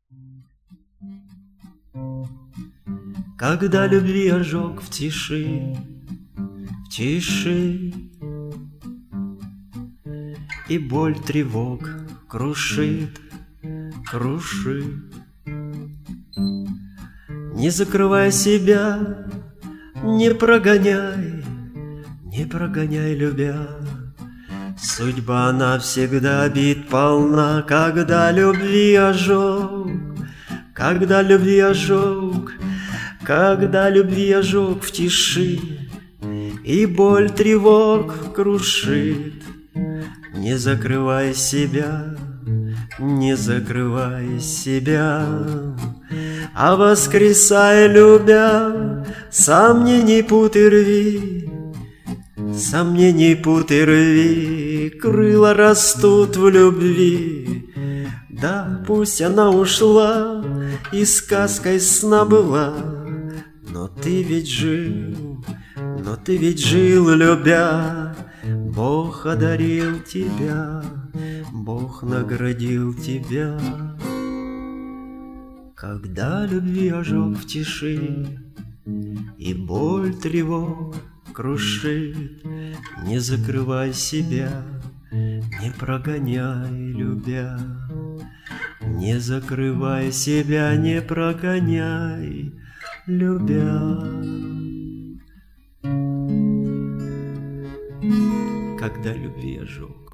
Когда любви ожог в тиши, и боль тревог крушит, не закрывай себя, не прогоняй, любя. Судьба она всегда обид полна, когда любви ожог, когда любви ожог в тиши, и боль тревог крушит. Не закрывай себя, а воскресай, любя, сомнений путы рви, крыла растут в любви. Да, пусть она ушла и сказкой сна была, но ты ведь жил, любя. Бог одарил тебя, Бог наградил тебя. Когда любви ожог в тиши, и боль тревог крушит, не закрывай себя, не прогоняй, любя. Не закрывай себя, не прогоняй, любя. Когда любви ожог.